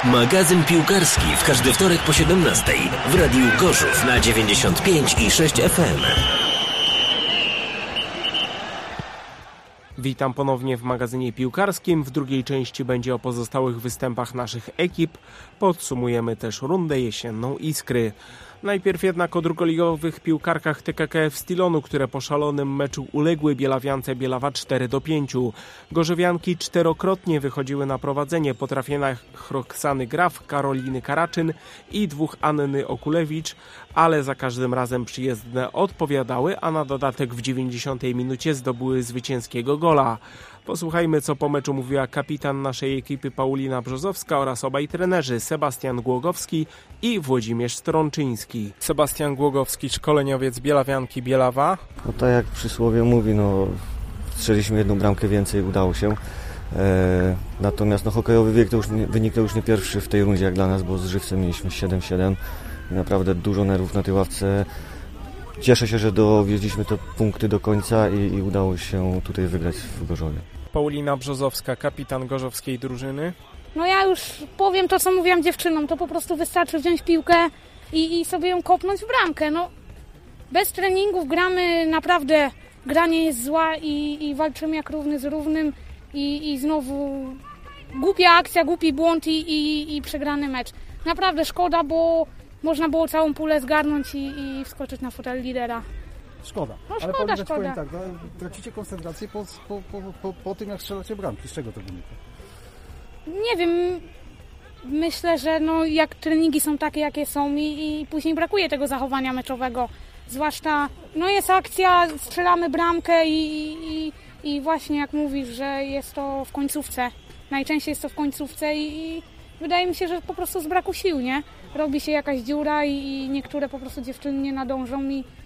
Magazyn piłkarski w każdy wtorek po 17 w Radiu Gorzów na 95,6 FM. Witam ponownie w magazynie piłkarskim. W drugiej części będzie o pozostałych występach naszych ekip. Podsumujemy też rundę jesienną Iskry. Najpierw jednak o drugoligowych piłkarkach TKKF Stilonu, które po szalonym meczu uległy Bielawiance Bielawa 4-5. Gorzowianki czterokrotnie wychodziły na prowadzenie po trafieniach Roxany Graf, Karoliny Karaczyn i dwóch Anny Okulewicz, ale za każdym razem przyjezdne odpowiadały, a na dodatek w 90 minucie zdobyły zwycięskiego gola. Posłuchajmy, co po meczu mówiła kapitan naszej ekipy Paulina Brzozowska oraz obaj trenerzy Sebastian Głogowski i Włodzimierz Strączyński. Sebastian Głogowski, szkoleniowiec Bielawianki Bielawa. No tak jak przysłowie mówi, strzeliśmy jedną bramkę więcej, udało się. Natomiast hokejowy wynik to już nie pierwszy w tej rundzie jak dla nas, bo z Żywcem mieliśmy 7-7 i naprawdę dużo nerwów na tej ławce. Cieszę się, że dowieźliśmy te punkty do końca i udało się tutaj wygrać w Gorzowie. Paulina Brzozowska, kapitan gorzowskiej drużyny. No ja już powiem to, co mówiłam dziewczynom, to po prostu wystarczy wziąć piłkę i sobie ją kopnąć w bramkę. Bez treningów gramy, naprawdę granie jest zła i walczymy jak równy z równym i znowu głupia akcja, głupi błąd i przegrany mecz. Naprawdę szkoda, bo można było całą pulę zgarnąć i wskoczyć na fotel lidera. Szkoda. Ale szkoda. Powiem tak, tracicie koncentrację po tym, jak strzelacie bramki. Z czego to wynika? Nie wiem. Myślę, że jak treningi są takie, jakie są i później brakuje tego zachowania meczowego. Zwłaszcza, jest akcja, strzelamy bramkę i właśnie jak mówisz, że jest to w końcówce. Najczęściej jest to w końcówce i wydaje mi się, że po prostu z braku sił, nie? Robi się jakaś dziura i niektóre po prostu dziewczyny nie nadążą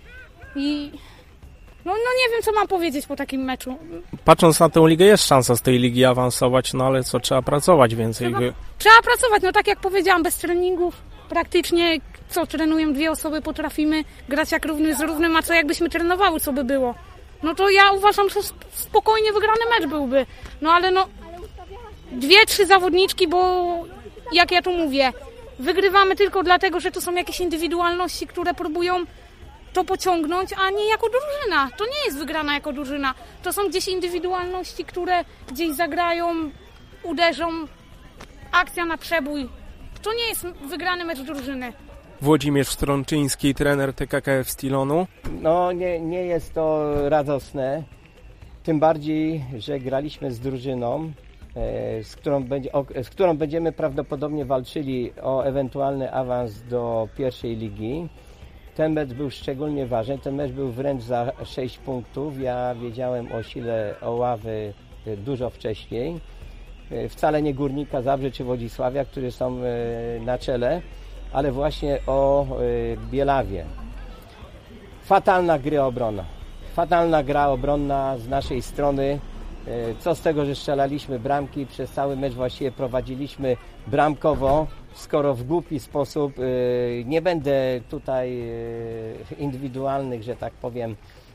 i nie wiem, co mam powiedzieć po takim meczu. Patrząc na tę ligę, jest szansa z tej ligi awansować, ale trzeba pracować więcej. Trzeba pracować, tak jak powiedziałam, bez treningów praktycznie trenują dwie osoby, potrafimy grać jak równy z równym, a co jakbyśmy trenowały, co by było? To ja uważam, że spokojnie wygrany mecz byłby. Ale 2-3 zawodniczki, bo jak ja tu mówię, wygrywamy tylko dlatego, że tu są jakieś indywidualności, które próbują to pociągnąć, a nie jako drużyna. To nie jest wygrana jako drużyna. To są gdzieś indywidualności, które gdzieś zagrają, uderzą. Akcja na przebój. To nie jest wygrany mecz drużyny. Włodzimierz Strączyński, trener TKKF Stilonu. Nie jest to radosne. Tym bardziej, że graliśmy z drużyną, z którą będziemy prawdopodobnie walczyli o ewentualny awans do pierwszej ligi. Ten mecz był szczególnie ważny, ten mecz był wręcz za 6 punktów. Ja wiedziałem o sile Oławy dużo wcześniej. Wcale nie Górnika Zabrze czy Wodzisławia, którzy są na czele, ale właśnie o Bielawie. Fatalna gra obronna z naszej strony. Co z tego, że strzelaliśmy bramki, przez cały mecz właściwie prowadziliśmy bramkowo, skoro w głupi sposób, nie będę tutaj indywidualnych, że tak powiem,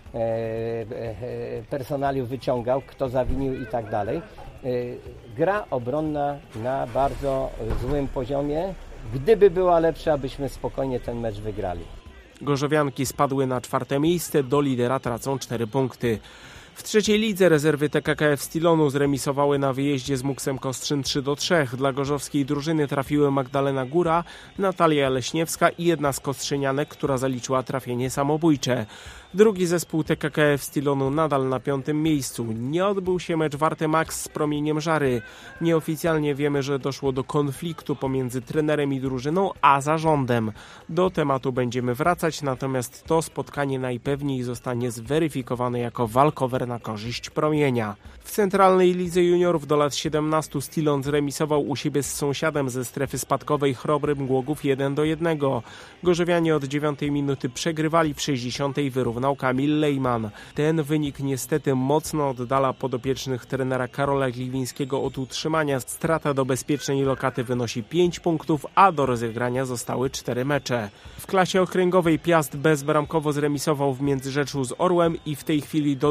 personaliów wyciągał, kto zawinił i tak dalej. Gra obronna na bardzo złym poziomie. Gdyby była lepsza, byśmy spokojnie ten mecz wygrali. Gorzowianki spadły na 4. miejsce, do lidera tracą 4 punkty. W trzeciej lidze rezerwy TKKF Stilonu zremisowały na wyjeździe z Muksem Kostrzyn 3-3. Dla gorzowskiej drużyny trafiły Magdalena Góra, Natalia Leśniewska i jedna z kostrzynianek, która zaliczyła trafienie samobójcze. Drugi zespół TKKF Stilonu nadal na 5. miejscu. Nie odbył się mecz Warty Max z Promieniem Żary. Nieoficjalnie wiemy, że doszło do konfliktu pomiędzy trenerem i drużyną, a zarządem. Do tematu będziemy wracać, natomiast to spotkanie najpewniej zostanie zweryfikowane jako walkover na korzyść Promienia. W centralnej lidze juniorów do lat 17 Stilon zremisował u siebie z sąsiadem ze strefy spadkowej Chrobrym Głogów 1-1. Gorzowianie od 9 minuty przegrywali, w 60 wyrównał Kamil Lejman. Ten wynik niestety mocno oddala podopiecznych trenera Karola Gliwińskiego od utrzymania. Strata do bezpiecznej lokaty wynosi 5 punktów, a do rozegrania zostały 4 mecze. W klasie okręgowej Piast bezbramkowo zremisował w Międzyrzeczu z Orłem i w tej chwili do drugiego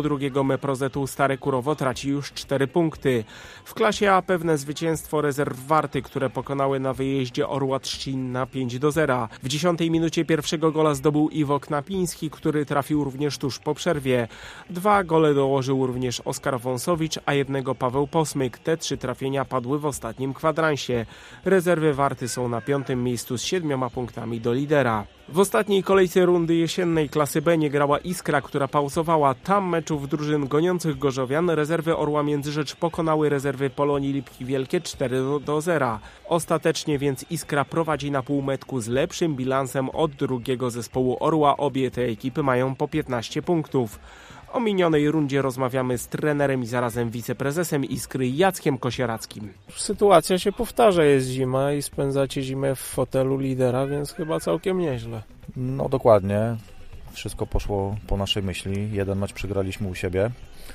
Meprozetu Stare Kurowo traci już 4 punkty. W klasie A pewne zwycięstwo rezerw Warty, które pokonały na wyjeździe Orła Trzcin na 5-0. W 10 minucie pierwszego gola zdobył Iwo Knapiński, który trafił również tuż po przerwie. 2 gole dołożył również Oskar Wąsowicz, a 1 Paweł Posmyk. Te 3 trafienia padły w ostatnim kwadransie. Rezerwy Warty są na 5. miejscu z 7 punktami do lidera. W ostatniej kolejce rundy jesiennej klasy B nie grała Iskra, która pauzowała. Tam meczów drużyn goniących Gorzowian rezerwy Orła Międzyrzecz pokonały rezerwy Polonii Lipki Wielkie 4-0. Ostatecznie więc Iskra prowadzi na półmetku z lepszym bilansem od drugiego zespołu Orła. Obie te ekipy mają po 15 punktów. O minionej rundzie rozmawiamy z trenerem i zarazem wiceprezesem Iskry Jackiem Kosierackim. Sytuacja się powtarza, jest zima i spędzacie zimę w fotelu lidera, więc chyba całkiem nieźle. No dokładnie, wszystko poszło po naszej myśli. Jeden mecz przegraliśmy u siebie,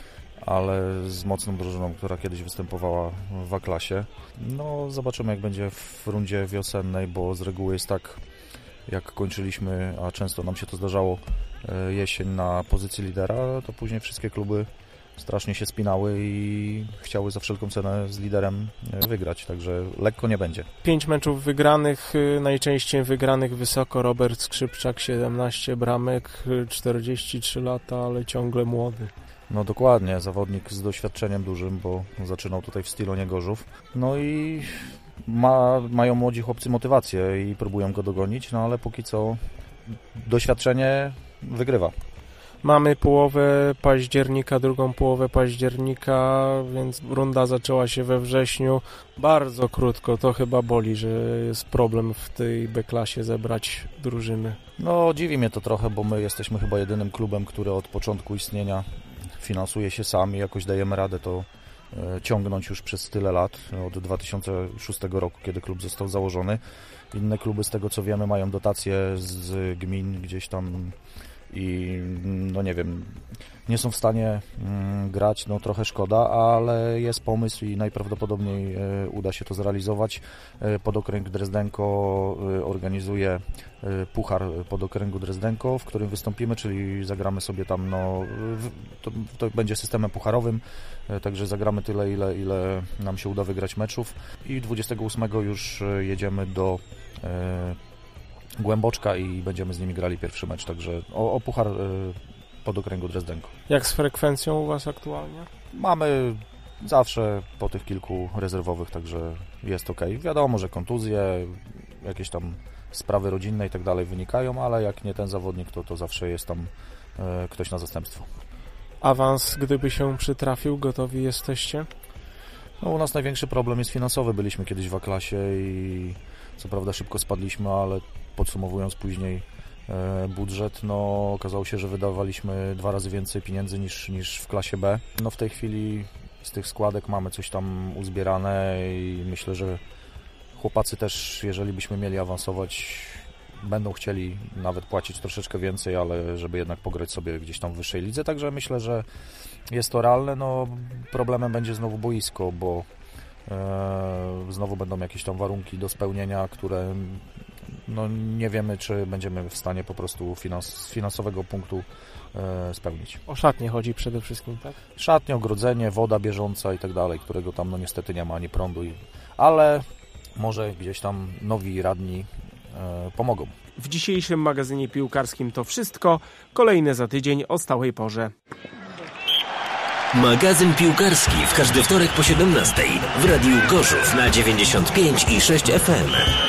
ale z mocną drużyną, która kiedyś występowała w A-klasie. No zobaczymy, jak będzie w rundzie wiosennej, bo z reguły jest tak, jak kończyliśmy, a często nam się to zdarzało, jesień na pozycji lidera, to później wszystkie kluby strasznie się spinały i chciały za wszelką cenę z liderem wygrać, także lekko nie będzie. 5 meczów wygranych, najczęściej wygranych wysoko. Robert Skrzypczak, 17 bramek, 43 lata, ale ciągle młody. No dokładnie, zawodnik z doświadczeniem dużym, bo zaczynał tutaj w Stilonie Gorzów. No i mają młodzi chłopcy motywację i próbują go dogonić, no ale póki co doświadczenie wygrywa. Mamy połowę października, drugą połowę października, więc runda zaczęła się we wrześniu. Bardzo krótko, to chyba boli, że jest problem w tej B-klasie zebrać drużyny. No dziwi mnie to trochę, bo my jesteśmy chyba jedynym klubem, który od początku istnienia finansuje się sam i jakoś dajemy radę to ciągnąć już przez tyle lat, od 2006 roku, kiedy klub został założony. Inne kluby, z tego co wiemy, mają dotacje z gmin gdzieś tam i no nie wiem, nie są w stanie grać, no trochę szkoda, ale jest pomysł i najprawdopodobniej uda się to zrealizować. Podokręg Drezdenko organizuje puchar Podokręgu Drezdenko, w którym wystąpimy, czyli zagramy sobie tam, no to będzie systemem pucharowym, także zagramy tyle, ile nam się uda wygrać meczów i 28 już jedziemy do Głęboczka i będziemy z nimi grali pierwszy mecz, także o puchar Podokręgu Drezdenko. Jak z frekwencją u Was aktualnie? Mamy zawsze po tych kilku rezerwowych, także jest ok. Wiadomo, że kontuzje, jakieś tam sprawy rodzinne i tak dalej wynikają, ale jak nie ten zawodnik, to zawsze jest tam ktoś na zastępstwo. Awans, gdyby się przytrafił, gotowi jesteście? No, u nas największy problem jest finansowy. Byliśmy kiedyś w A-klasie i co prawda szybko spadliśmy, ale podsumowując później budżet, no okazało się, że wydawaliśmy 2 razy więcej pieniędzy niż w klasie B. No w tej chwili z tych składek mamy coś tam uzbierane i myślę, że chłopacy też, jeżeli byśmy mieli awansować, będą chcieli nawet płacić troszeczkę więcej, ale żeby jednak pograć sobie gdzieś tam w wyższej lidze, także myślę, że jest to realne. No problemem będzie znowu boisko, bo znowu będą jakieś tam warunki do spełnienia, które no nie wiemy, czy będziemy w stanie po prostu z finansowego punktu spełnić. O szatnię chodzi przede wszystkim, tak? Szatnie, ogrodzenie, woda bieżąca i tak dalej, którego tam no niestety nie ma, ani prądu, ale może gdzieś tam nowi radni pomogą. W dzisiejszym magazynie piłkarskim to wszystko. Kolejne za tydzień o stałej porze. Magazyn piłkarski w każdy wtorek po 17:00 w Radiu Gorzów na 95,6 FM.